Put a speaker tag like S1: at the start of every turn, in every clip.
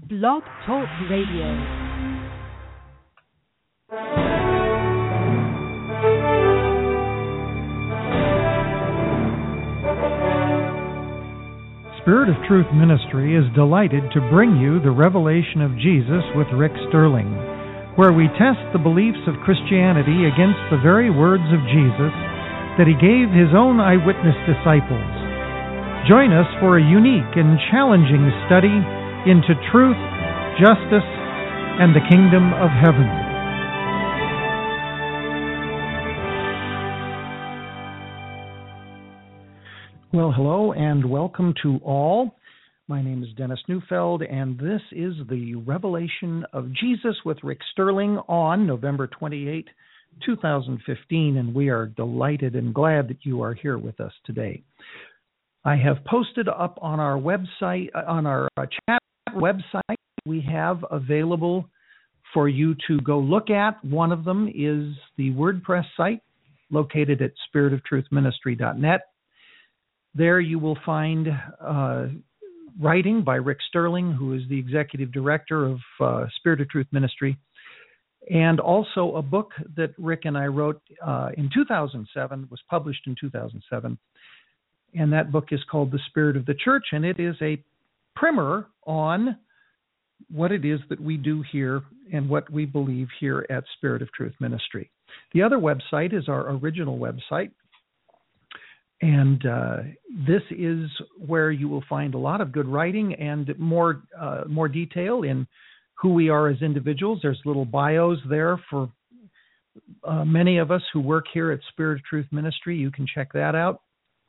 S1: Blog Talk Radio.
S2: Spirit of Truth Ministry is delighted to bring you the Revelation of Jesus with Rick Sterling, where we test the beliefs of Christianity against the very words of Jesus that he gave his own eyewitness disciples. Join us for a unique and challenging study into truth, justice, and the kingdom of heaven. Well, hello and welcome to all. My name is Dennis Neufeld, and this is the Revelation of Jesus with Rick Sterling on November 28, 2015, and we are delighted and glad that you are here with us today. I have posted up on our website, on our chat website, we have available for you to go look at. One of them is the WordPress site located at spiritoftruthministry.net. There you will find writing by Rick Sterling, who is the executive director of Spirit of Truth Ministry, and also a book that Rick and I wrote in 2007, was published in 2007, and that book is called The Spirit of the Church, and it is a primer on what it is that we do here and what we believe here at Spirit of Truth Ministry. The other website is our original website, and this is where you will find a lot of good writing and more detail in who we are as individuals. There's little bios there for many of us who work here at Spirit of Truth Ministry. You can check that out.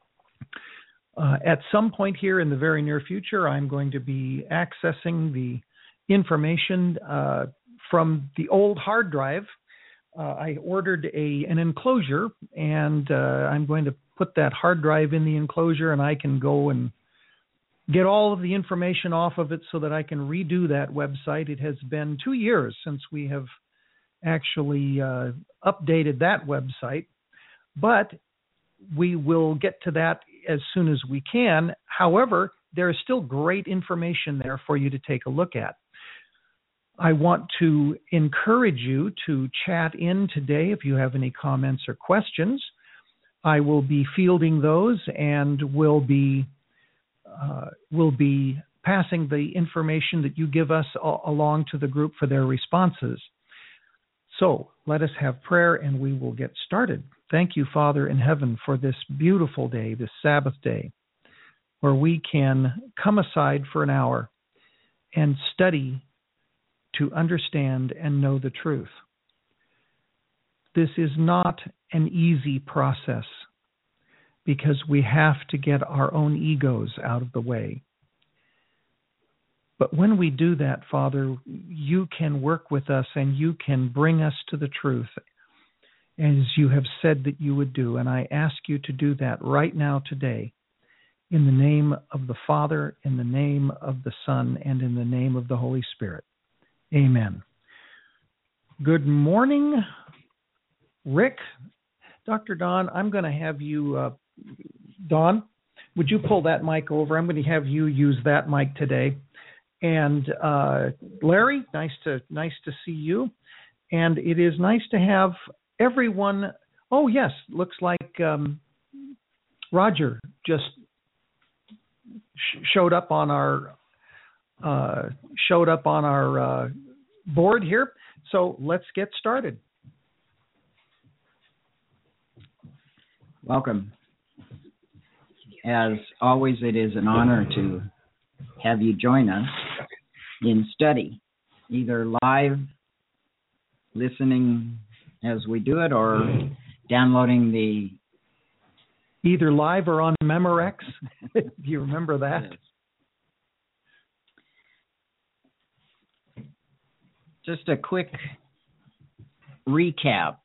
S2: At some point here in the very near future, I'm going to be accessing the information from the old hard drive. I ordered an enclosure, and I'm going to put that hard drive in the enclosure, and I can go and get all of the information off of it so that I can redo that website. It has been 2 years since we have actually updated that website, but we will get to that as soon as we can. However, there is still great information there for you to take a look at. I want to encourage you to chat in today if you have any comments or questions. I will be fielding those and will be passing the information that you give us along to the group for their responses. So let us have prayer and we will get started. Thank you, Father in heaven, for this beautiful day, this Sabbath day, where we can come aside for an hour and study to understand and know the truth. This is not an easy process because we have to get our own egos out of the way. But when we do that, Father, you can work with us and you can bring us to the truth as you have said that you would do. And I ask you to do that right now today in the name of the Father, in the name of the Son, and in the name of the Holy Spirit. Amen. Good morning, Rick. Dr. Don, I'm going to have you, Don, would you pull that mic over? I'm going to have you use that mic today. And Larry, nice to see you. And it is nice to have everyone. Oh, yes, looks like Roger just showed up on our board here. So let's get started.
S3: Welcome. As always, it is an honor to have you join us in study, either live, listening as we do it, or downloading the...
S2: Either live or on Memorex. Do you remember that?
S3: Yes. Just a quick recap.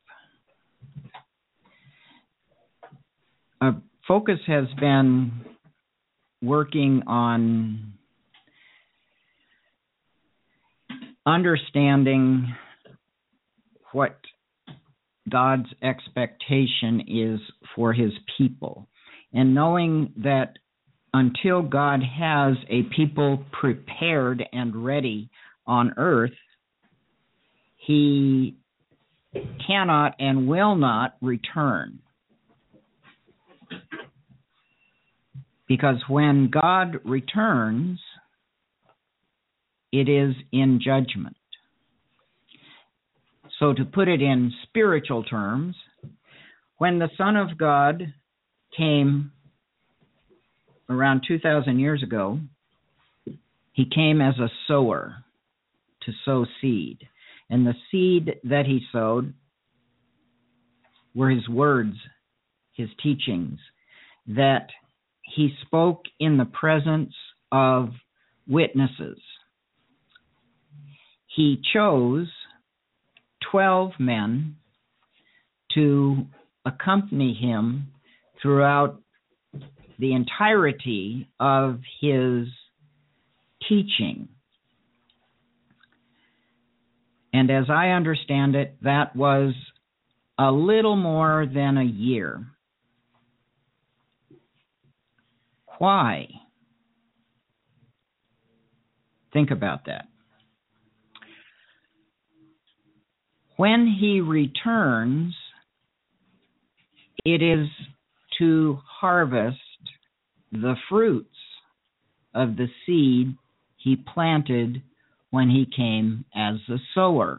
S3: Focus has been working on understanding what God's expectation is for his people, and knowing that until God has a people prepared and ready on earth, he cannot and will not return. Because when God returns, it is in judgment. So to put it in spiritual terms, when the Son of God came around 2,000 years ago, he came as a sower to sow seed. And the seed that he sowed were his words, his teachings, that he spoke in the presence of witnesses. He chose 12 men to accompany him throughout the entirety of his teaching. And as I understand it, that was a little more than a year. Why? Think about that. When he returns, it is to harvest the fruits of the seed he planted when he came as the sower.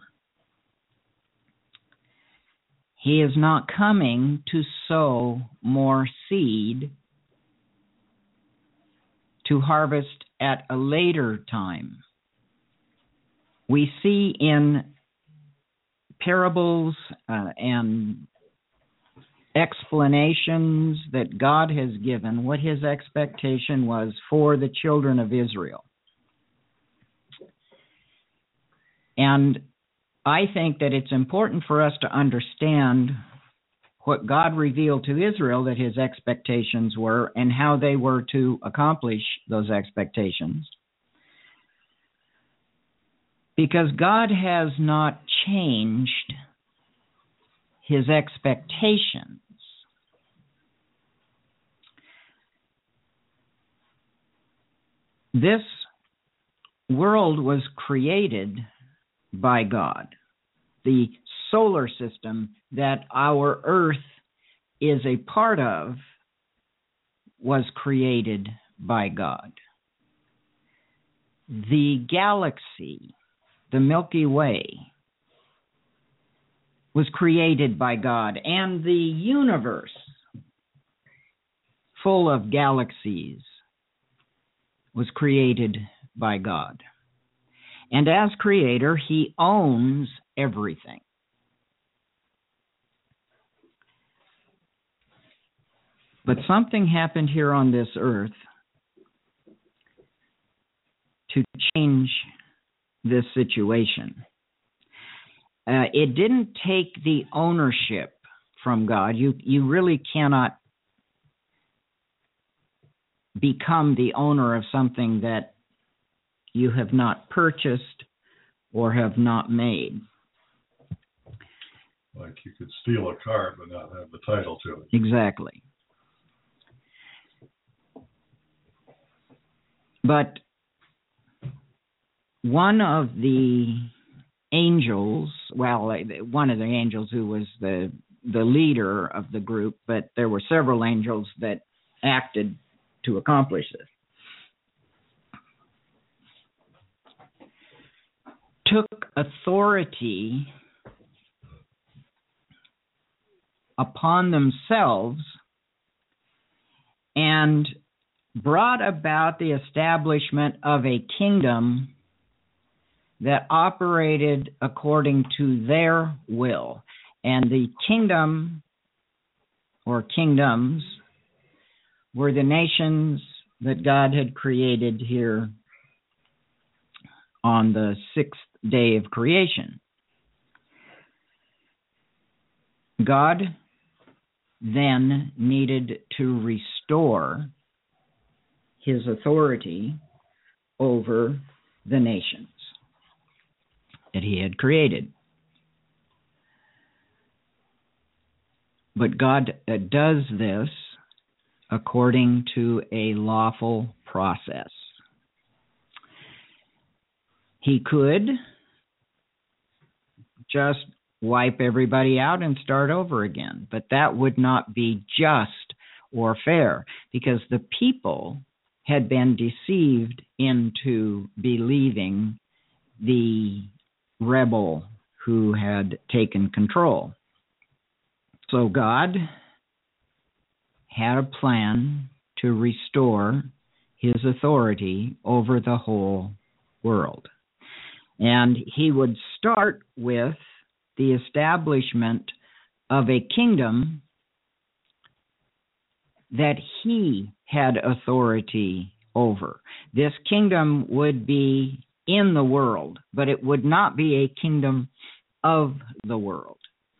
S3: He is not coming to sow more seed to harvest at a later time. We see in parables and explanations that God has given what his expectation was for the children of Israel. And I think that it's important for us to understand what God revealed to Israel that his expectations were and how they were to accomplish those expectations. Because God has not changed his expectations. This world was created by God. The solar system that our Earth is a part of was created by God. The galaxy, the Milky Way, was created by God, and the universe, full of galaxies, was created by God. And as creator, he owns everything. But something happened here on this earth to change this situation. It didn't take the ownership from God. You really cannot become the owner of something that you have not purchased or have not made.
S4: Like you could steal a car but not have the title to it.
S3: Exactly. But one of the angels, one of the angels who was the leader of the group, but there were several angels that acted to accomplish this, took authority upon themselves and brought about the establishment of a kingdom that operated according to their will. And the kingdom or kingdoms were the nations that God had created here on the sixth day of creation. God then needed to restore his authority over the nations that he had created. But God does this according to a lawful process. He could just wipe everybody out and start over again, but that would not be just or fair, because the people had been deceived into believing the rebel who had taken control. So God had a plan to restore his authority over the whole world. And he would start with the establishment of a kingdom that he had authority over. This kingdom would be in the world, but it would not be a kingdom of the world.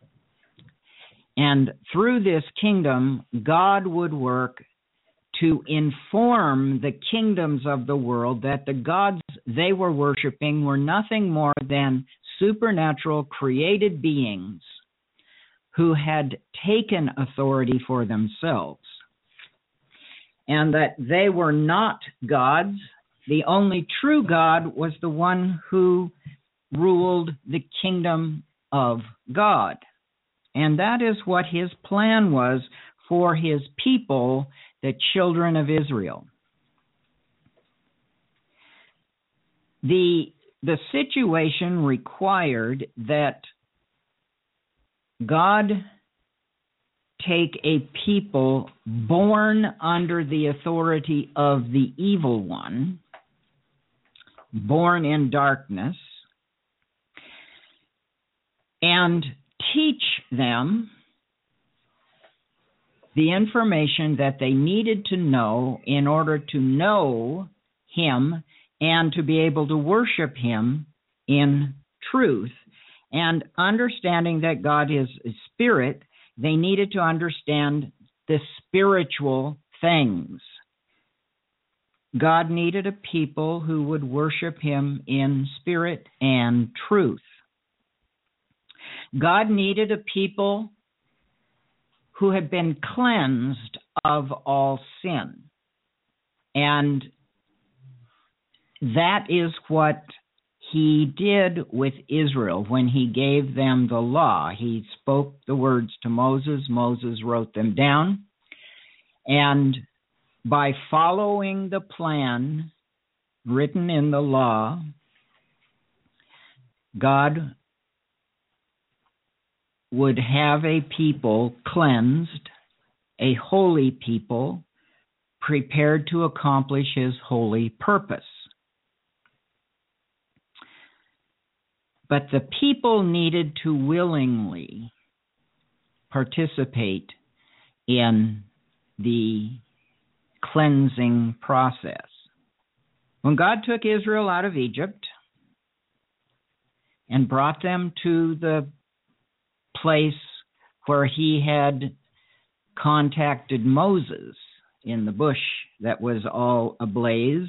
S3: And through this kingdom, God would work to inform the kingdoms of the world that the gods they were worshiping were nothing more than supernatural created beings who had taken authority for themselves, and that they were not gods. The only true God was the one who ruled the kingdom of God. And that is what his plan was for his people, the children of Israel. The situation required that God take a people born under the authority of the evil one, born in darkness, and teach them the information that they needed to know in order to know him and to be able to worship him in truth. And understanding that God is a spirit, they needed to understand the spiritual things. God needed a people who would worship him in spirit and truth. God needed a people who had been cleansed of all sin. And that is what he did with Israel when he gave them the law. He spoke the words to Moses. Moses wrote them down. And by following the plan written in the law, God would have a people cleansed, a holy people prepared to accomplish his holy purpose. But the people needed to willingly participate in the cleansing process. When God took Israel out of Egypt and brought them to the place where he had contacted Moses in the bush that was all ablaze,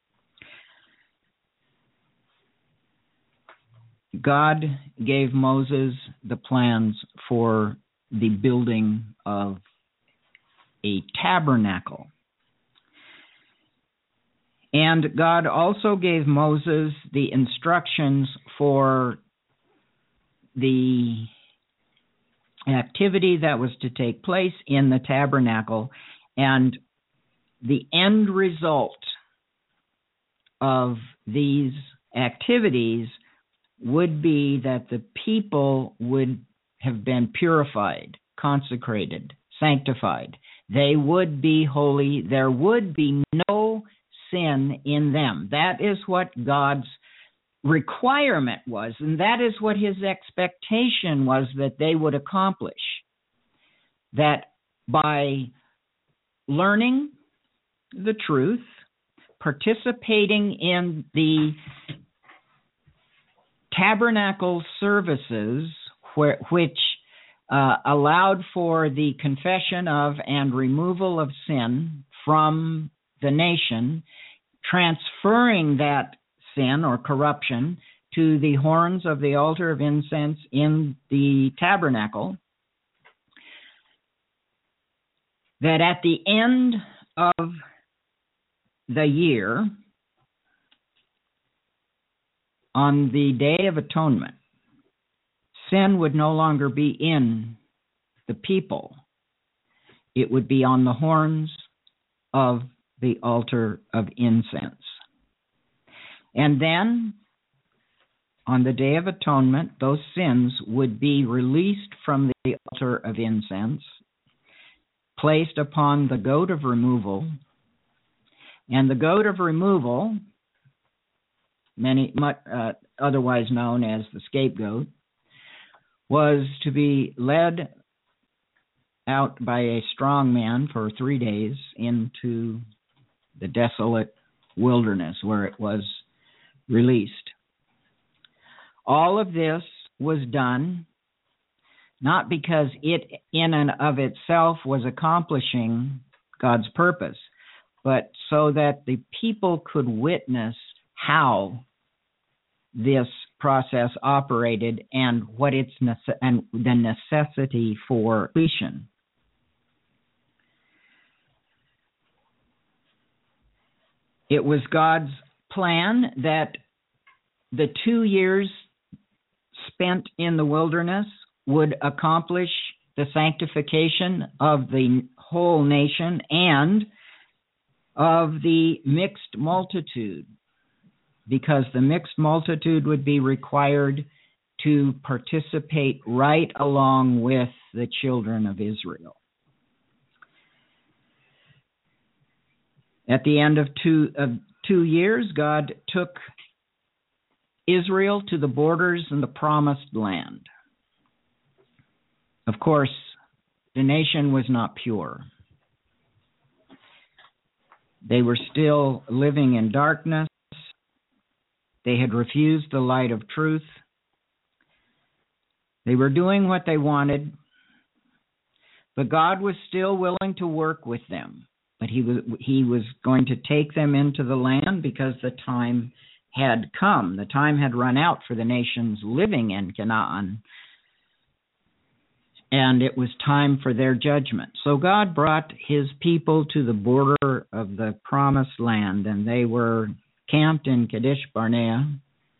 S3: God gave Moses the plans for the building of a tabernacle. And God also gave Moses the instructions for the activity that was to take place in the tabernacle. And the end result of these activities would be that the people would have been purified, consecrated, sanctified. They would be holy. There would be no sin in them. That is what God's requirement was, and that is what his expectation was that they would accomplish. That by learning the truth, participating in the tabernacle services, which allowed for the confession of and removal of sin from the nation, transferring that sin or corruption to the horns of the altar of incense in the tabernacle, that at the end of the year, on the Day of Atonement, sin would no longer be in the people. It would be on the horns of the altar of incense. And then, on the Day of Atonement, those sins would be released from the altar of incense, placed upon the goat of removal, and the goat of removal, otherwise known as the scapegoat, was to be led out by a strong man for 3 days into the desolate wilderness where it was released. All of this was done not because it in and of itself was accomplishing God's purpose, but so that the people could witness how this process operated and what its and the necessity for completion. It was God's plan that the 2 years spent in the wilderness would accomplish the sanctification of the whole nation and of the mixed multitude, because the mixed multitude would be required to participate right along with the children of Israel. At the end of two years, God took Israel to the borders and the promised land. Of course, the nation was not pure. They were still living in darkness. They had refused the light of truth. They were doing what they wanted, but God was still willing to work with them. But he was going to take them into the land because the time had come. The time had run out for the nations living in Canaan, and it was time for their judgment. So God brought his people to the border of the promised land, and they were camped in Kadesh Barnea.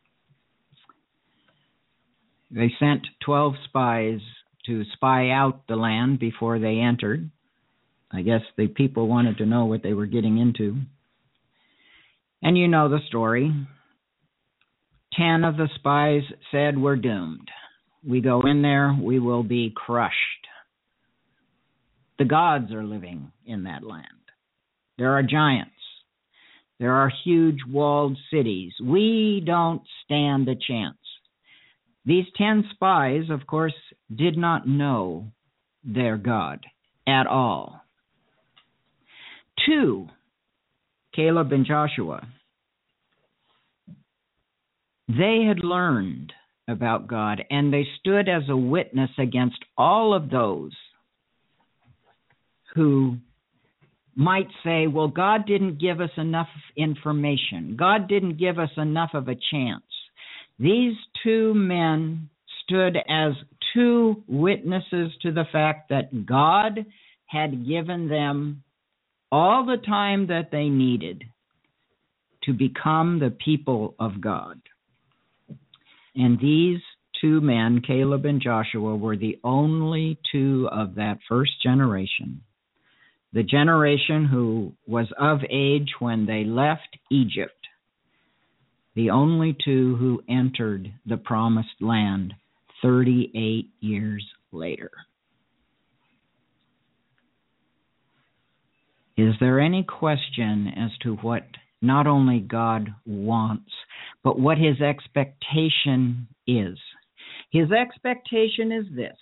S3: They sent 12 spies to spy out the land before they entered. I guess the people wanted to know what they were getting into. And you know the story. 10 of the spies said, "We're doomed. We go in there, we will be crushed. The gods are living in that land. There are giants. There are huge walled cities. We don't stand a chance." These 10 spies, of course, did not know their God at all. 2, Caleb and Joshua, they had learned about God, and they stood as a witness against all of those who might say, well, God didn't give us enough information. God didn't give us enough of a chance. These 2 men stood as 2 witnesses to the fact that God had given them all the time that they needed to become the people of God. And these 2 men, Caleb and Joshua, were the only 2 of that first generation, the generation who was of age when they left Egypt, the only 2 who entered the promised land 38 years later. Is there any question as to what not only God wants, but what his expectation is? His expectation is this.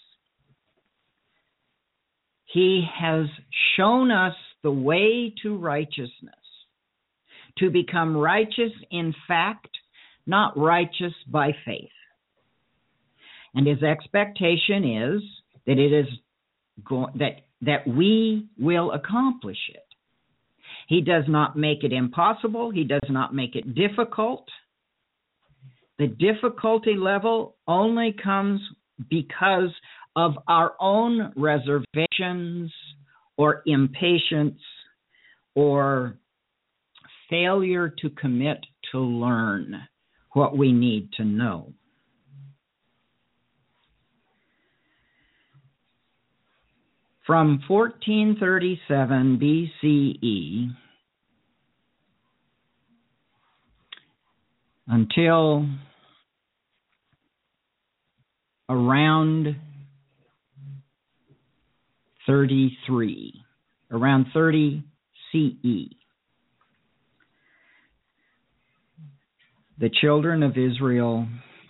S3: He has shown us the way to righteousness, to become righteous in fact, not righteous by faith. And his expectation is that it is that we will accomplish it. He does not make it impossible. He does not make it difficult. The difficulty level only comes because of our own reservations or impatience or failure to commit to learn what we need to know. From 1437 BCE until around 30 CE, the children of Israel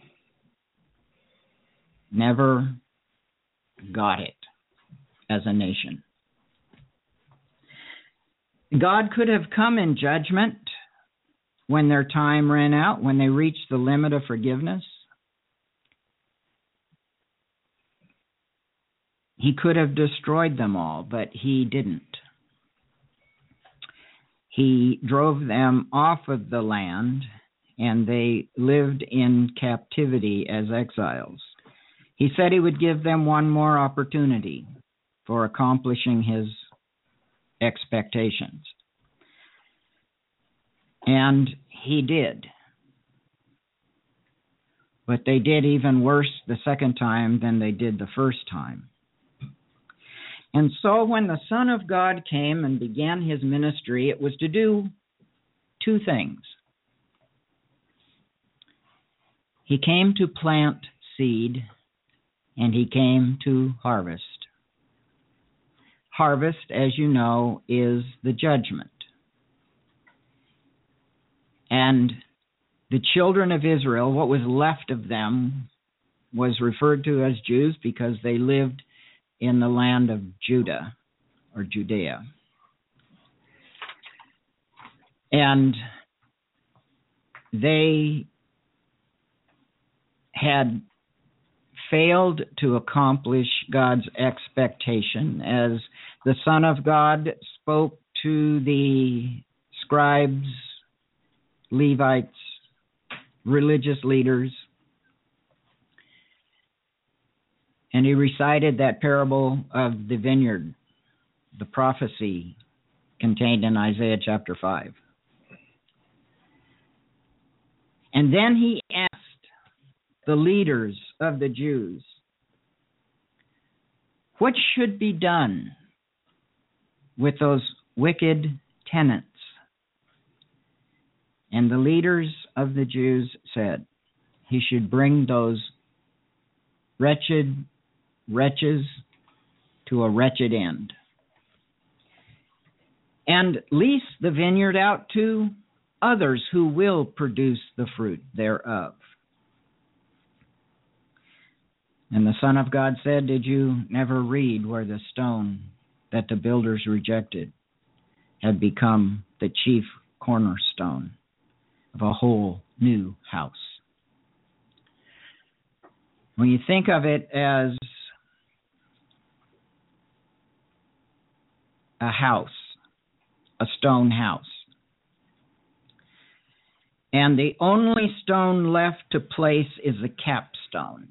S3: never got it as a nation. God could have come in judgment when their time ran out, when they reached the limit of forgiveness. He could have destroyed them all, but he didn't. He drove them off of the land, and they lived in captivity as exiles. He said he would give them one more opportunity for accomplishing his expectations. And he did. But they did even worse the second time than they did the first time. And so when the Son of God came and began his ministry, it was to do two things. He came to plant seed, and he came to harvest. Harvest, as you know, is the judgment. And the children of Israel, what was left of them, was referred to as Jews because they lived in the land of Judah or Judea. And they had failed to accomplish God's expectation as the Son of God spoke to the scribes, Levites, religious leaders, and he recited that parable of the vineyard, the prophecy contained in Isaiah chapter 5. And then he asked the leaders of the Jews, what should be done with those wicked tenants? And the leaders of the Jews said, he should bring those wretches to a wretched end, and lease the vineyard out to others who will produce the fruit thereof. And the Son of God said, did you never read where the stone that the builders rejected had become the chief cornerstone of a whole new house? When you think of it as a house, a stone house, and the only stone left to place is the capstone,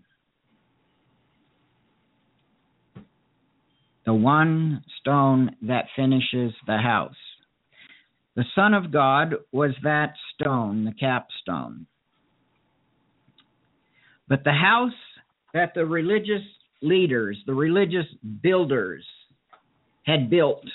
S3: the one stone that finishes the house. The Son of God was that stone, the capstone. But the house that the religious leaders, the religious builders had built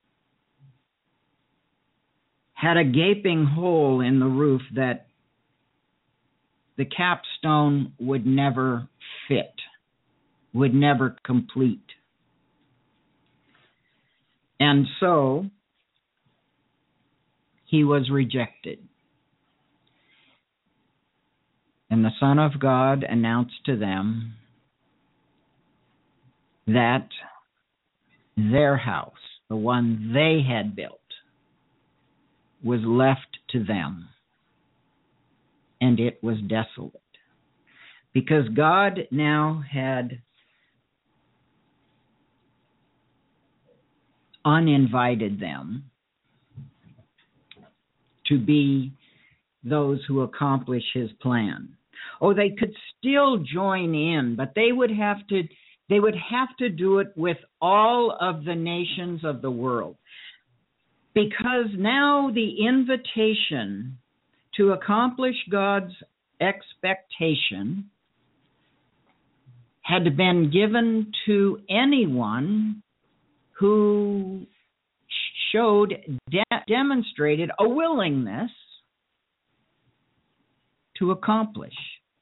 S3: had a gaping hole in the roof that the capstone would never fit, would never complete. And so he was rejected. And the Son of God announced to them that their house, the one they had built, was left to them, and it was desolate. Because God now had uninvited them to be those who accomplish his plan. Oh, they could still join in, but they would have to They would have to do it with all of the nations of the world. Because now the invitation to accomplish God's expectation had been given to anyone who demonstrated a willingness to accomplish.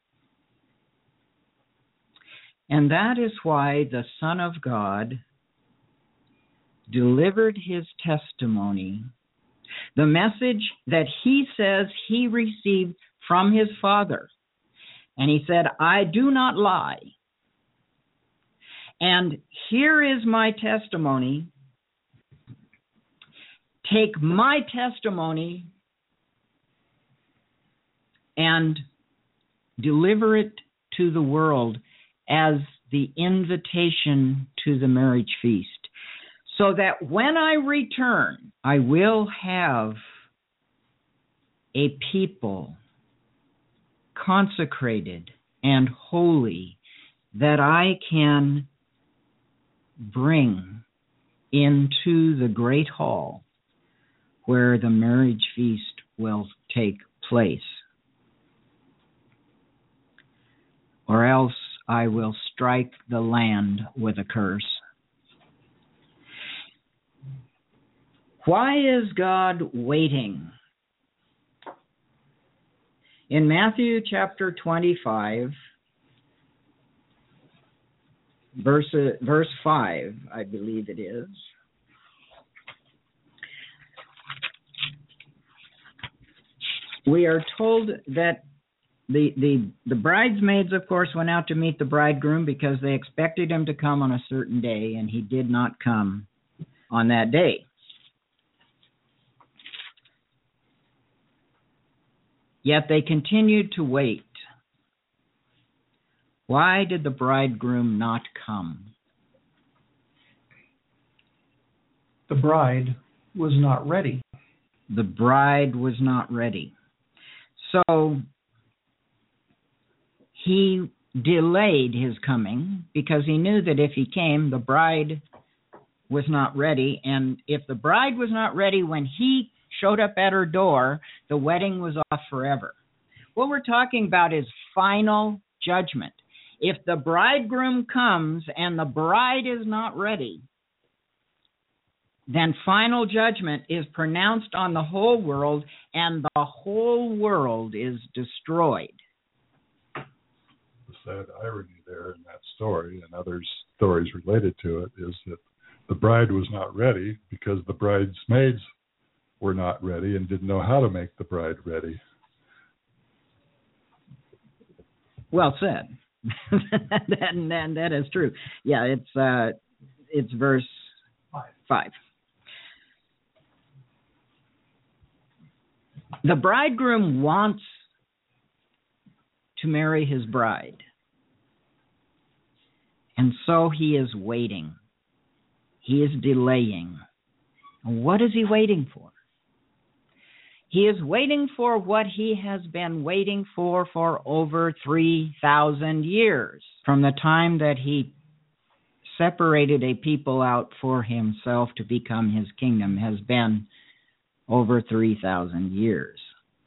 S3: And that is why the Son of God delivered his testimony, the message that he says he received from his Father. And he said, I do not lie. And here is my testimony. Take my testimony and deliver it to the world as the invitation to the marriage feast, so that when I return, I will have a people consecrated and holy that I can bring into the great hall where the marriage feast will take place. Or else I will strike the land with a curse. Why is God waiting? In Matthew chapter 25, verse 5, I believe it is, we are told that the bridesmaids, of course, went out to meet the bridegroom because they expected him to come on a certain day, and he did not come on that day. Yet they continued to wait. Why did the bridegroom not come?
S2: The bride was not ready.
S3: The bride was not ready. So he delayed his coming because he knew that if he came, the bride was not ready. And if the bride was not ready when he showed up at her door, the wedding was off forever. What we're talking about is final judgment. If the bridegroom comes and the bride is not ready, then final judgment is pronounced on the whole world, and the whole world is destroyed.
S4: The sad irony there in that story and other stories related to it is that the bride was not ready because the bridesmaids were not ready and didn't know how to make the bride ready.
S3: Well said. and that is true. Yeah, it's verse 5. The bridegroom wants to marry his bride, and so he is waiting. He is delaying. What is he waiting for? He is waiting for what he has been waiting for over 3,000 years, from the time that he separated a people out for himself to become his kingdom, has been over 3,000 years.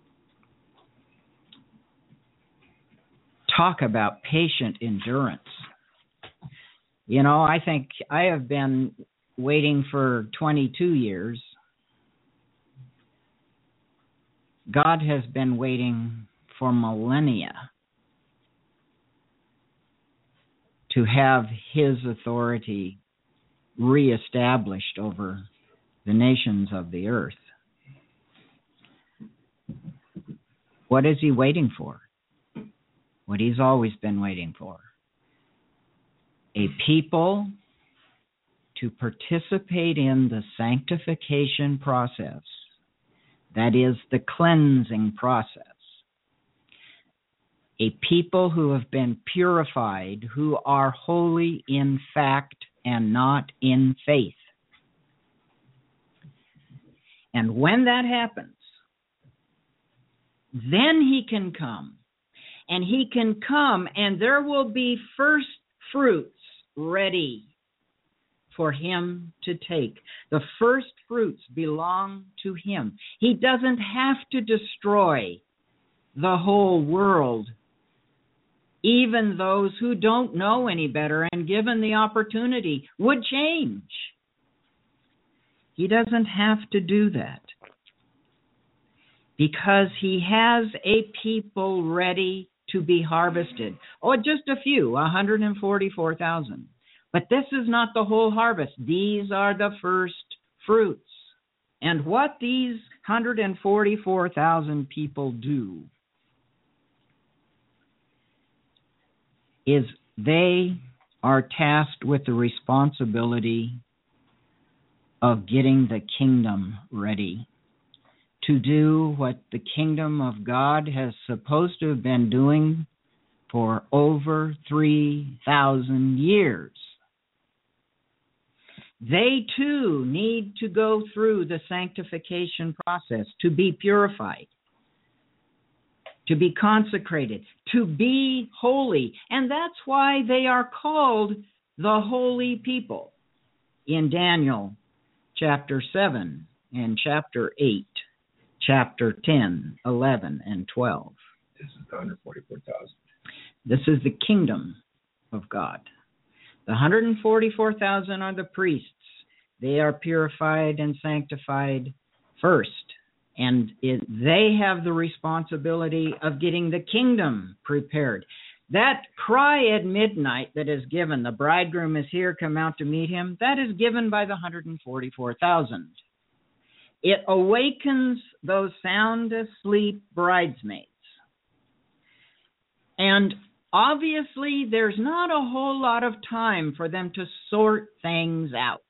S3: Talk about patient endurance. You know, I think I have been waiting for 22 years. God has been waiting for millennia to have his authority reestablished over the nations of the earth. What is he waiting for? What he's always been waiting for. A people to participate in the sanctification process. That is the cleansing process. A people who have been purified, who are holy in fact and not in faith. And when that happens, then he can come. And he can come, and there will be first fruits ready for him to take. The first fruits belong to him. He doesn't have to destroy the whole world. Even those who don't know any better and given the opportunity would change. He doesn't have to do that because he has a people ready to be harvested. Oh, just a few, 144,000. But this is not the whole harvest. These are the first fruits. And what these 144,000 people do is they are tasked with the responsibility of getting the kingdom ready to do what the kingdom of God has supposed to have been doing for over 3,000 years. They too need to go through the sanctification process to be purified, to be consecrated, to be holy. And that's why they are called the holy people in Daniel chapter 7 and chapter 8, chapter 10, 11, and 12.
S5: This is the 144,000.
S3: This is the kingdom of God. The 144,000 are the priests. They are purified and sanctified first. And they have the responsibility of getting the kingdom prepared. That cry at midnight that is given, the bridegroom is here, come out to meet him, that is given by the 144,000. It awakens those sound asleep bridesmaids. And obviously, there's not a whole lot of time for them to sort things out.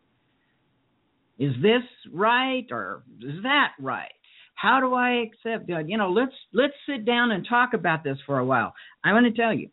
S3: Is this right or is that right? How do I accept God? Let's sit down and talk about this for a while. I'm going to tell you.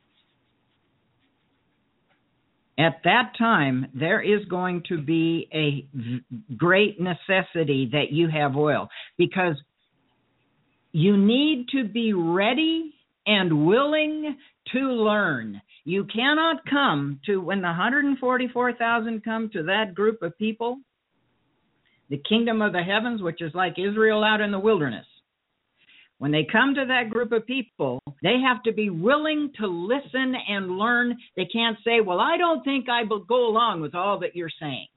S3: At that time, there is going to be a great necessity that you have oil, because you need to be ready and willing to learn. You cannot come to, when the 144,000 come to that group of people, the kingdom of the heavens, which is like Israel out in the wilderness. When they come to that group of people, they have to be willing to listen and learn. They can't say, well, I don't think I will go along with all that you're saying.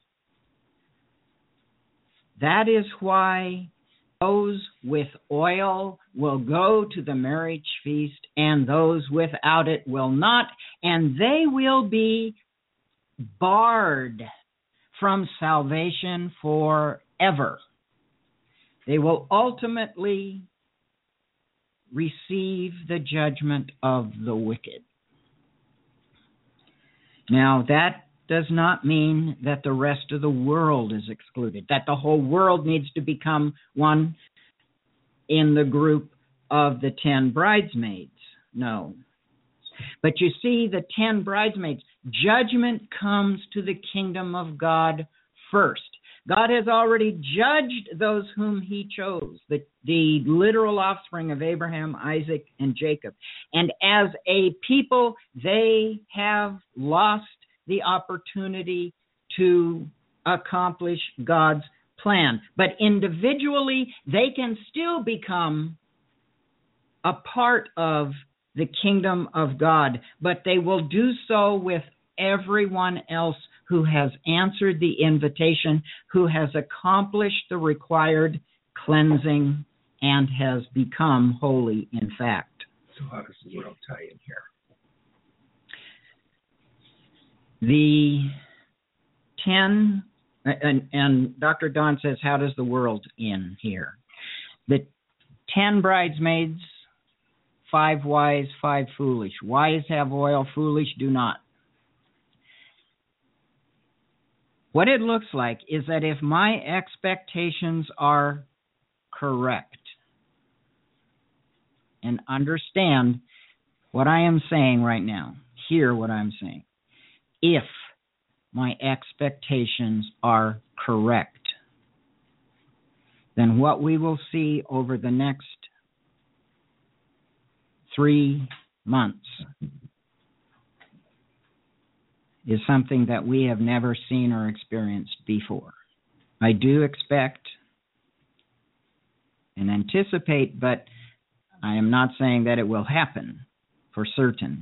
S3: That is why those with oil will go to the marriage feast, and those without it will not, and they will be barred from salvation forever. They will ultimately receive the judgment of the wicked. Now, that does not mean that the rest of the world is excluded, that the whole world needs to become one in the group of the 10 bridesmaids. No. But you see, the 10 bridesmaids, judgment comes to the kingdom of God first. God has already judged those whom he chose, the literal offspring of Abraham, Isaac, and Jacob. And as a people, they have lost the opportunity to accomplish God's plan. But individually, they can still become a part of the kingdom of God, but they will do so with everyone else who has answered the invitation, who has accomplished the required cleansing, and has become holy in fact.
S5: So how does the world tie in here?
S3: The 10, and Dr. Don says, how does the world in here? The 10 bridesmaids, 5 wise, 5 foolish. Wise have oil, foolish do not. What it looks like is that if my expectations are correct, and understand what I am saying right now, hear what I'm saying. If my expectations are correct, then what we will see over the next 3 months is something that we have never seen or experienced before. I do expect and anticipate, but I am not saying that it will happen for certain,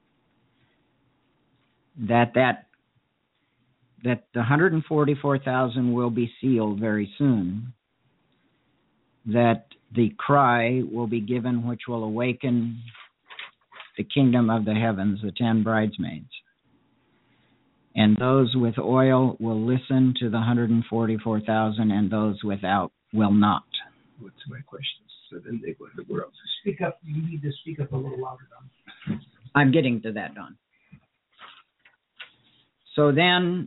S3: that the 144,000 will be sealed very soon, that the cry will be given which will awaken the kingdom of the heavens, the 10 bridesmaids. And those with oil will listen to the 144,000, and those without will not.
S5: What's my questions? So then they go to the world.
S2: Speak up. You need to speak up a little louder, Don.
S3: I'm getting to that, Don. So then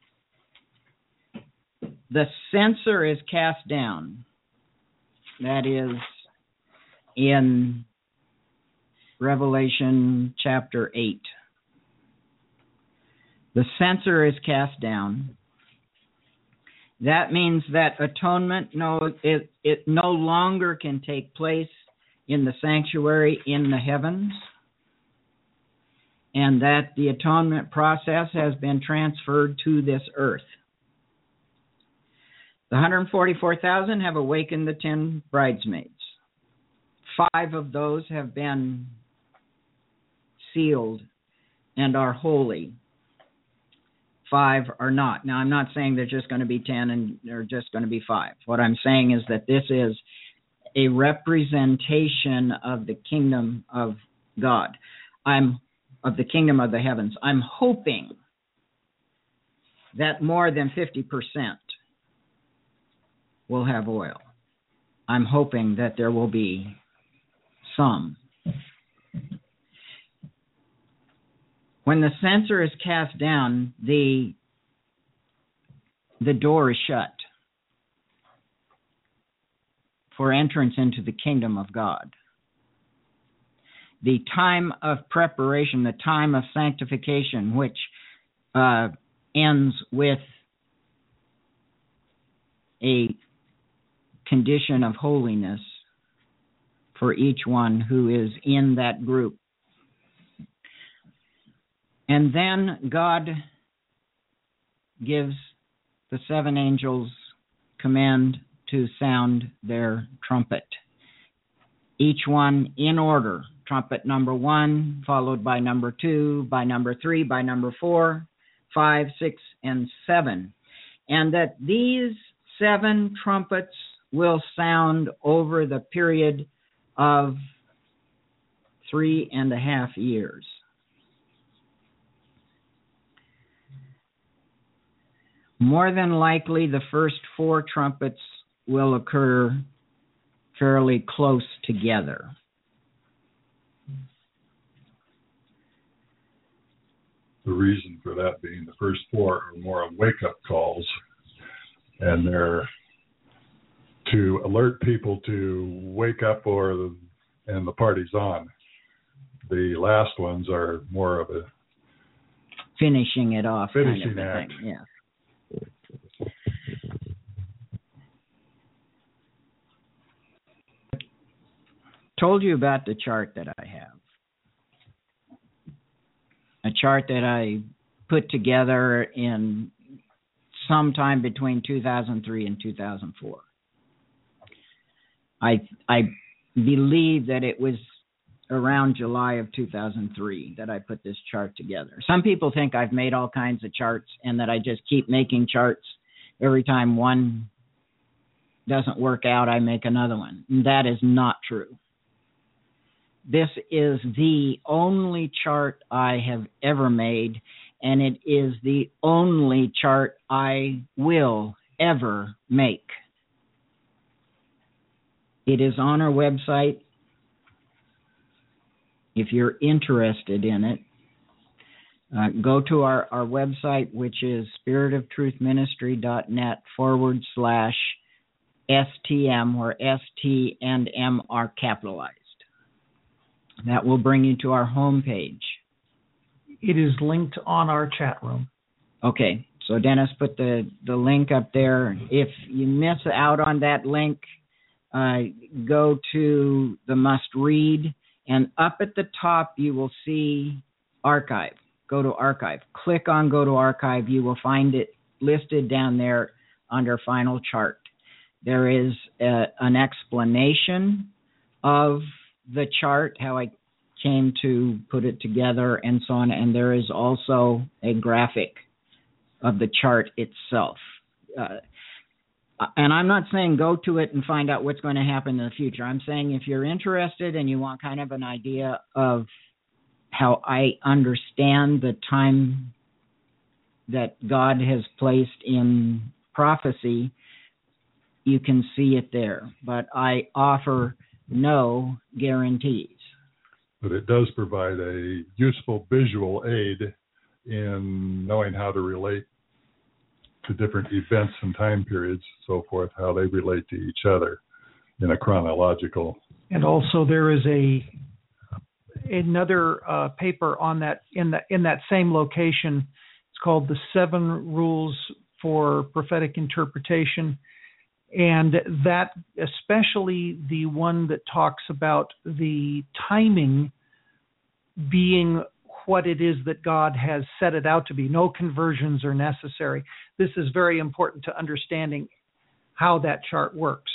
S3: the censer is cast down. That is in Revelation chapter 8. The censer is cast down. That means that atonement it no longer can take place in the sanctuary in the heavens, and that the atonement process has been transferred to this earth. The 144,000 have awakened the 10 bridesmaids. 5 of those have been sealed and are holy. 5 are not. Now, I'm not saying they're just going to be 10 and they're just going to be 5. What I'm saying is that this is a representation of the kingdom of God. Of the kingdom of the heavens. I'm hoping that more than 50% will have oil. I'm hoping that there will be some. When the censer is cast down, the door is shut for entrance into the kingdom of God. The time of preparation, the time of sanctification, which ends with a condition of holiness for each one who is in that group. And then God gives the 7 angels command to sound their trumpet. Each one in order. Trumpet number 1, followed by number 2, by number 3, by number 4, 5, 6, and 7. And that these 7 trumpets will sound over the period of 3.5 years. More than likely, the first 4 trumpets will occur fairly close together.
S4: The reason for that being the first 4 are more of wake-up calls, and they're to alert people to wake up and the party's on. The last ones are more of a
S3: finishing it off
S4: finishing
S3: kind of
S4: act.
S3: Thing. Yeah. Told you about the chart that I have. A chart that I put together in sometime between 2003 and 2004. I believe that it was around July of 2003 that I put this chart together. Some people think I've made all kinds of charts and that I just keep making charts. Every time one doesn't work out, I make another one. And that is not true. This is the only chart I have ever made, and it is the only chart I will ever make. It is on our website. If you're interested in it, go to our website, which is spiritofTruthMinistry.net/STM, where ST and M are capitalized. That will bring you to our homepage.
S2: It is linked on our chat room.
S3: Okay, so Dennis put the link up there. If you miss out on that link, go to the must read, and up at the top you will see archive. go to archive. Click on go to archive. You will find it listed down there under final chart. There is an explanation of the chart, how I came to put it together and so on, and there is also a graphic of the chart itself. And I'm not saying go to it and find out what's going to happen in the future. I'm saying if you're interested and you want kind of an idea of how I understand the time that God has placed in prophecy, you can see it there. But I offer no guarantees.
S4: But it does provide a useful visual aid in knowing how to relate to different events and time periods, so forth, how they relate to each other in a chronological.
S2: And also there is another paper on that in that same location. It's called The 7 Rules for Prophetic Interpretation. And that, especially the one that talks about the timing being what it is that God has set it out to be. No conversions are necessary. This is very important to understanding how that chart works.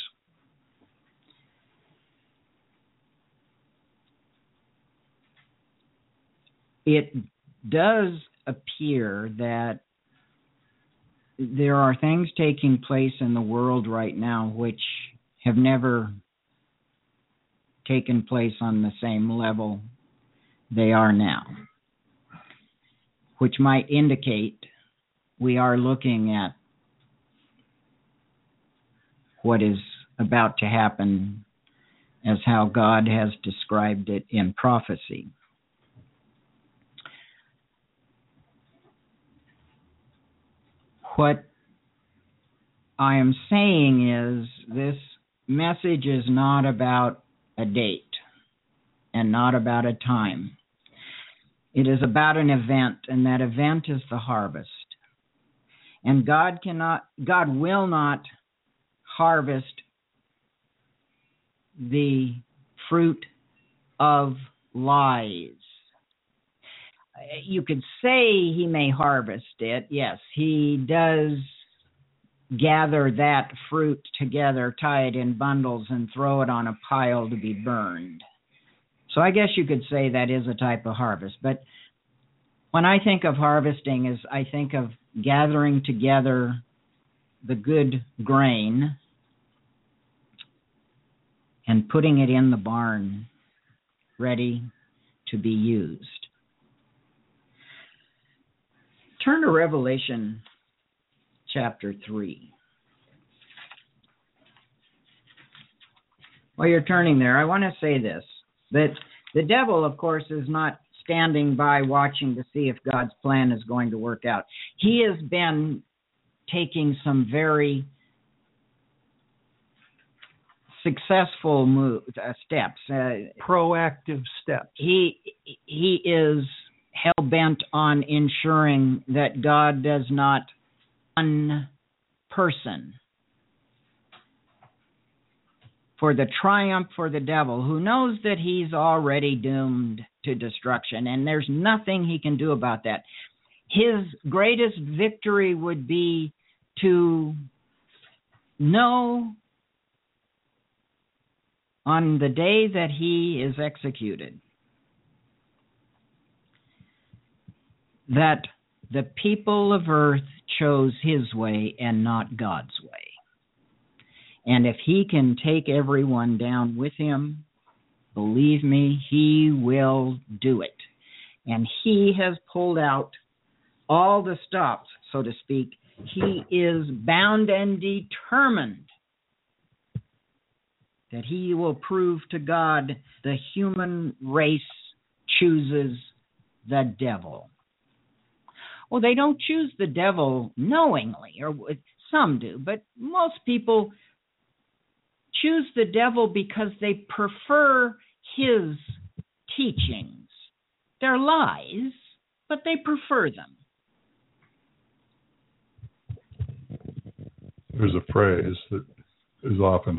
S3: It does appear that there are things taking place in the world right now which have never taken place on the same level they are now, which might indicate we are looking at what is about to happen as how God has described it in prophecy. What I am saying is this message is not about a date and not about a time. It is about an event, and that event is the harvest. And God will not harvest the fruit of lies. You could say he may harvest it. Yes, he does gather that fruit together, tie it in bundles, and throw it on a pile to be burned. So I guess you could say that is a type of harvest. But when I think of harvesting, I think of gathering together the good grain and putting it in the barn, ready to be used. Turn to Revelation chapter 3. While you're turning there, I want to say this, that the devil, of course, is not standing by watching to see if God's plan is going to work out. He has been taking some very successful steps.
S2: Proactive steps.
S3: He is hell-bent on ensuring that God does not unperson for the triumph for the devil, who knows that he's already doomed to destruction, and there's nothing he can do about that. His greatest victory would be to know on the day that he is executed that the people of earth chose his way and not God's way. And if he can take everyone down with him, believe me, he will do it. And he has pulled out all the stops, so to speak. He is bound and determined that he will prove to God the human race chooses the devil. Well, they don't choose the devil knowingly, or some do, but most people choose the devil because they prefer his teachings. They're lies, but they prefer them.
S4: There's a phrase that is often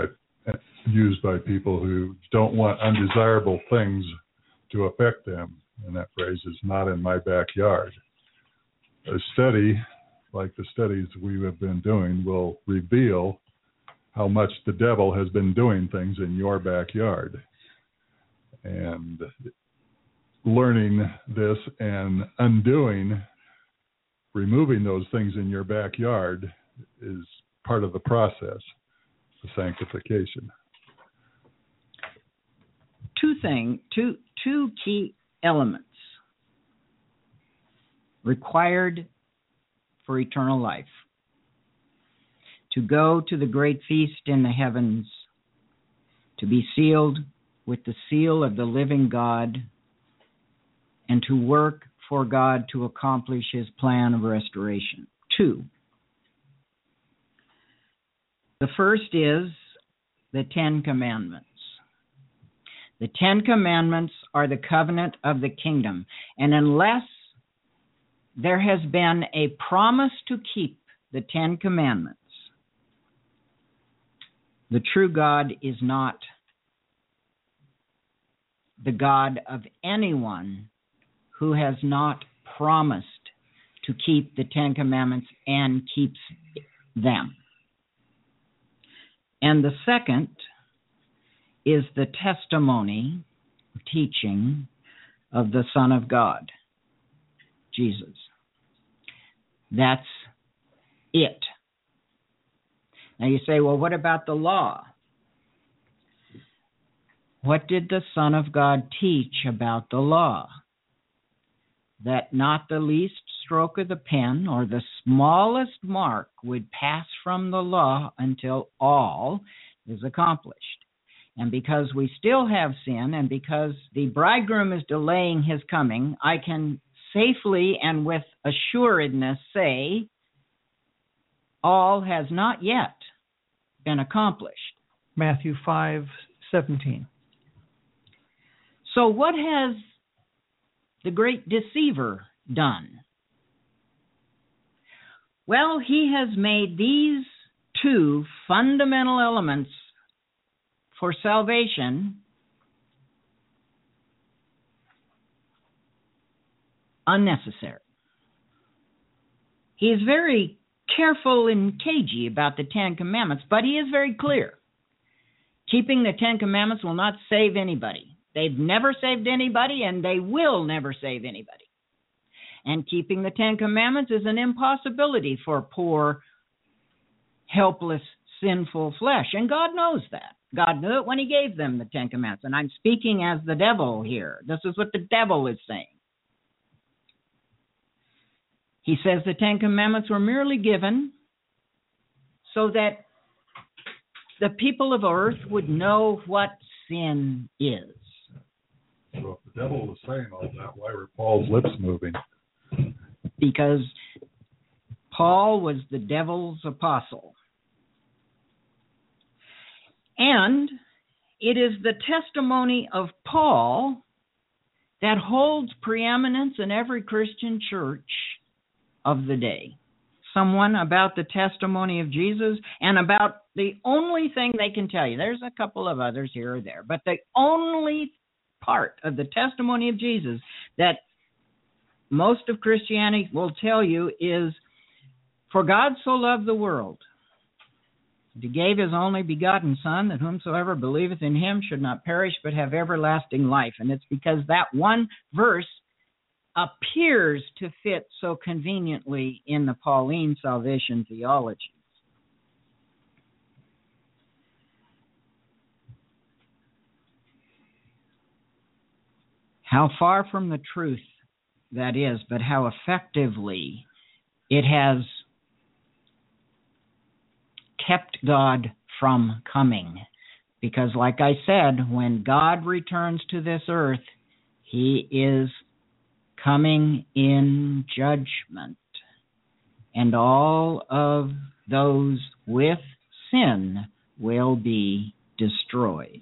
S4: used by people who don't want undesirable things to affect them. And that phrase is not in my backyard. A study, like the studies we have been doing, will reveal how much the devil has been doing things in your backyard. And learning this and removing those things in your backyard is part of the process of sanctification.
S3: Two key elements required for eternal life: to go to the great feast in the heavens, to be sealed with the seal of the living God, and to work for God to accomplish his plan of restoration. Two. The first is the Ten Commandments. The Ten Commandments are the covenant of the kingdom. And unless there has been a promise to keep the Ten Commandments, the true God is not the God of anyone who has not promised to keep the Ten Commandments and keeps them. And the second is the testimony, teaching of the Son of God, Jesus. That's it. Now you say, well, what about the law? What did the Son of God teach about the law? That not the least stroke of the pen or the smallest mark would pass from the law until all is accomplished. And because we still have sin, and because the bridegroom is delaying his coming, I can safely and with assuredness say, all has not yet been accomplished.
S2: Matthew 5:17.
S3: So what has the great deceiver done? Well, he has made these two fundamental elements for salvation unnecessary. He is very careful and cagey about the Ten Commandments, but he is very clear. Keeping the Ten Commandments will not save anybody. They've never saved anybody, and they will never save anybody. And keeping the Ten Commandments is an impossibility for poor, helpless, sinful flesh. And God knows that. God knew it when he gave them the Ten Commandments. And I'm speaking as the devil here. This is what the devil is saying. He says the Ten Commandments were merely given so that the people of earth would know what sin is.
S4: So if the devil was saying all that, why were Paul's lips moving?
S3: Because Paul was the devil's apostle. And it is the testimony of Paul that holds preeminence in every Christian church of the day. Someone about the testimony of Jesus and about the only thing they can tell you. There's a couple of others here or there, but the only part of the testimony of Jesus that most of Christianity will tell you is, for God so loved the world, that he gave his only begotten Son, that whomsoever believeth in him should not perish but have everlasting life. And it's because that one verse appears to fit so conveniently in the Pauline salvation theology. How far from the truth that is, but how effectively it has kept God from coming. Because like I said, when God returns to this earth, he is coming in judgment. And all of those with sin will be destroyed.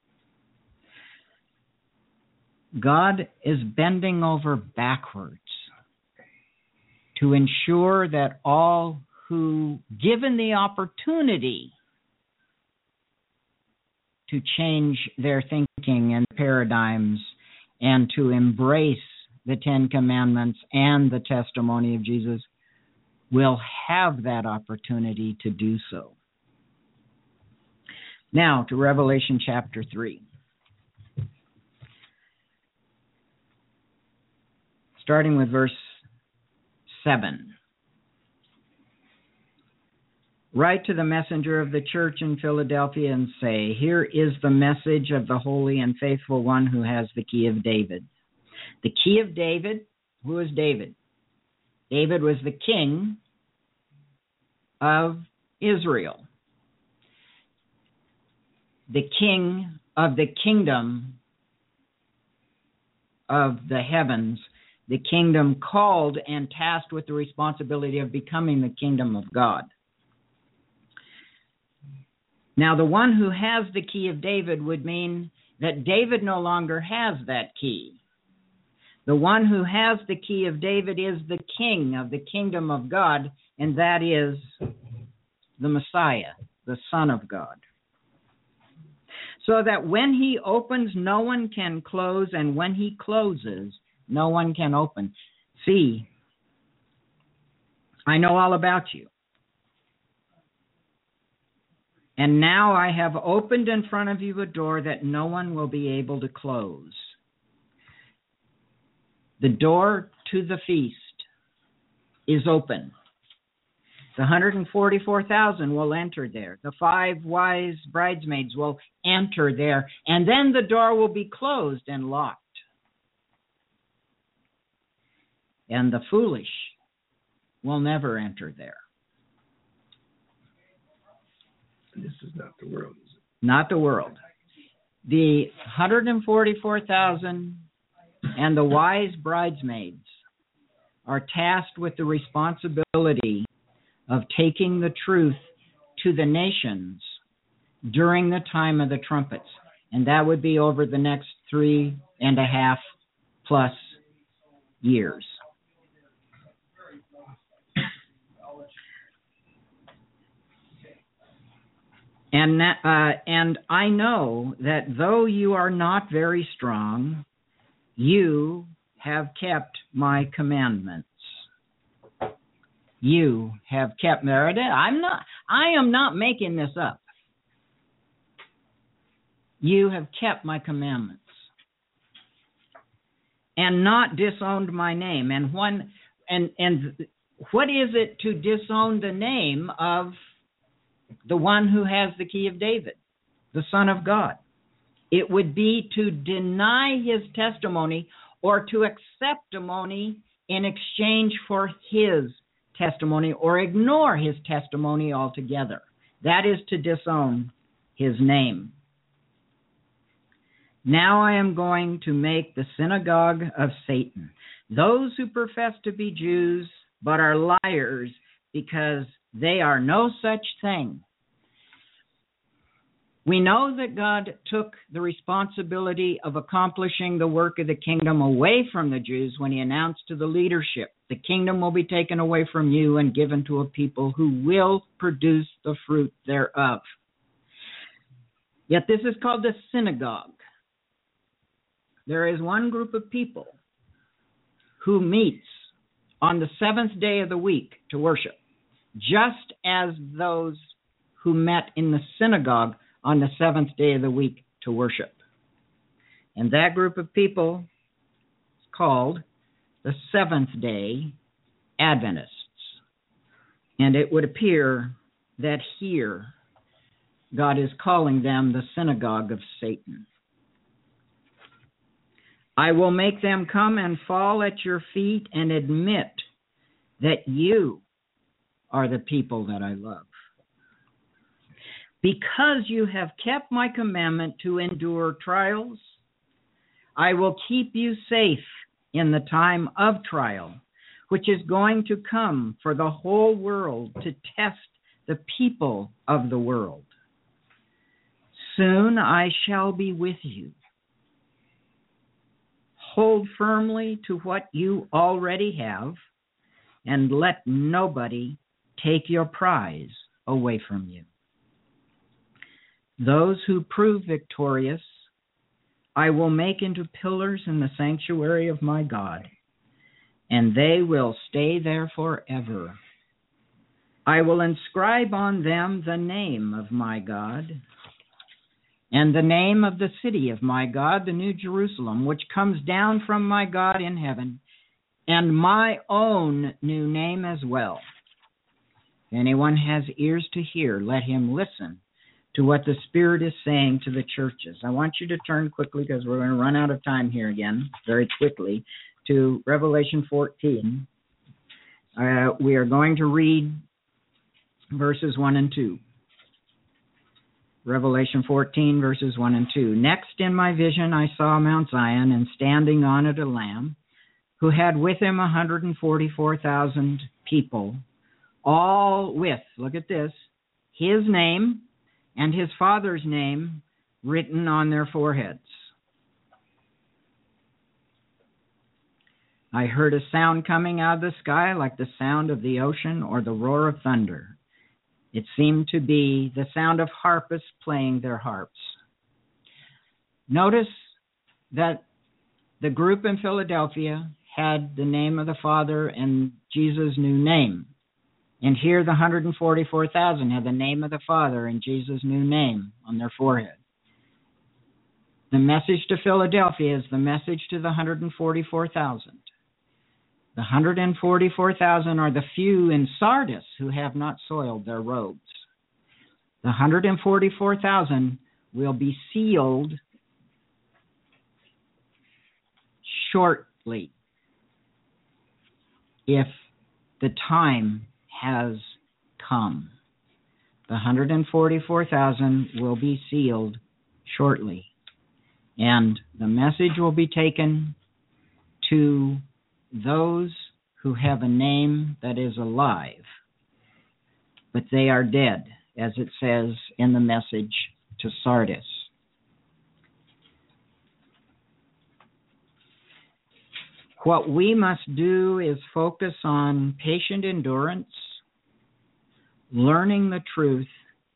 S3: God is bending over backwards to ensure that all who, given the opportunity to change their thinking and paradigms and to embrace the Ten Commandments and the testimony of Jesus will have that opportunity to do so. Now to Revelation chapter 3. Starting with verse 7. Write to the messenger of the church in Philadelphia and say, here is the message of the holy and faithful one who has the key of David. The key of David, who is David? David was the king of Israel, the king of the kingdom of the heavens, the kingdom called and tasked with the responsibility of becoming the kingdom of God. Now, the one who has the key of David would mean that David no longer has that key. The one who has the key of David is the king of the kingdom of God, and that is the Messiah, the Son of God. So that when he opens, no one can close, and when he closes, no one can open. See, I know all about you. And now I have opened in front of you a door that no one will be able to close. The door to the feast is open. The 144,000 will enter there. The 5 wise bridesmaids will enter there. And then the door will be closed and locked. And the foolish will never enter there.
S5: This is not the world, is it?
S3: Not the world. The 144,000 and the wise bridesmaids are tasked with the responsibility of taking the truth to the nations during the time of the trumpets. And that would be over the next 3.5+ years. And I know that though you are not very strong, you have kept my commandments. You have kept Meredith. I am not making this up. You have kept my commandments and not disowned my name. And what is it to disown the name of the one who has the key of David, the Son of God? It would be to deny his testimony or to accept testimony in exchange for his testimony or ignore his testimony altogether. That is to disown his name. Now I am going to make the synagogue of Satan, those who profess to be Jews but are liars because they are no such thing. We know that God took the responsibility of accomplishing the work of the kingdom away from the Jews when he announced to the leadership, the kingdom will be taken away from you and given to a people who will produce the fruit thereof. Yet this is called the synagogue. There is one group of people who meets on the 7th day of the week to worship, just as those who met in the synagogue on the 7th day of the week to worship. And that group of people is called the Seventh-day Adventists. And it would appear that here God is calling them the synagogue of Satan. I will make them come and fall at your feet and admit that you are the people that I love. Because you have kept my commandment to endure trials, I will keep you safe in the time of trial, which is going to come for the whole world to test the people of the world. Soon I shall be with you. Hold firmly to what you already have, and let nobody take your prize away from you. Those who prove victorious, I will make into pillars in the sanctuary of my God, and they will stay there forever. I will inscribe on them the name of my God, and the name of the city of my God, the New Jerusalem, which comes down from my God in heaven, and my own new name as well. If anyone has ears to hear, let him listen to what the Spirit is saying to the churches. I want you to turn quickly, because we're going to run out of time here again, very quickly, to Revelation 14. We are going to read verses 1 and 2. Revelation 14, verses 1 and 2. Next in my vision I saw Mount Zion, and standing on it a Lamb, who had with him 144,000 people, all with, look at this, his name and his Father's name written on their foreheads. I heard a sound coming out of the sky like the sound of the ocean or the roar of thunder. It seemed to be the sound of harpists playing their harps. Notice that the group in Philadelphia had the name of the Father and Jesus' new name. And here the 144,000 had the name of the Father and Jesus' new name on their forehead. The message to Philadelphia is the message to the 144,000. The 144,000 are the few in Sardis who have not soiled their robes. The 144,000 will be sealed shortly if the time has come. The 144,000 will be sealed shortly, and the message will be taken to those who have a name that is alive, but they are dead, as it says in the message to Sardis. What we must do is focus on patient endurance, learning the truth,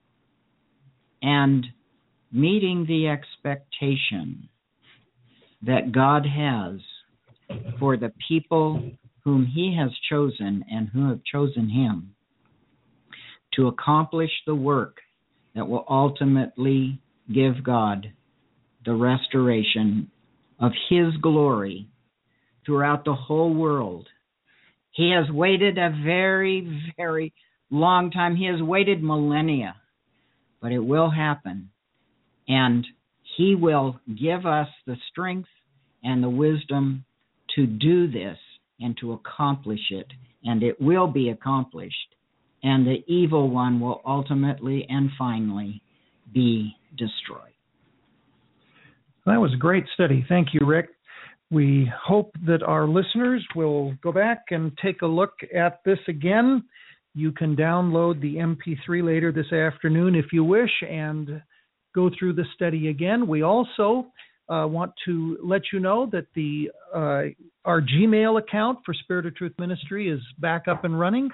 S3: and meeting the expectation that God has for the people whom He has chosen and who have chosen Him to accomplish the work that will ultimately give God the restoration of His glory throughout the whole world. He has waited a very, very long time. He has waited millennia, but it will happen. And He will give us the strength and the wisdom to do this and to accomplish it. And it will be accomplished. And the evil one will ultimately and finally be destroyed.
S2: That was a great study. Thank you, Rick. We hope that our listeners will go back and take a look at this again. You can download the MP3 later this afternoon if you wish and go through the study again. We also want to let you know that our Gmail account for Spirit of Truth Ministry is back up and running.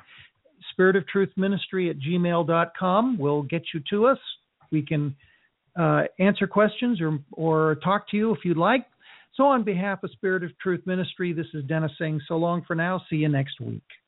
S2: spiritofTruthMinistry@gmail.com will get you to us. We can answer questions or talk to you if you'd like. So on behalf of Spirit of Truth Ministry, this is Dennis saying so long for now. See you next week.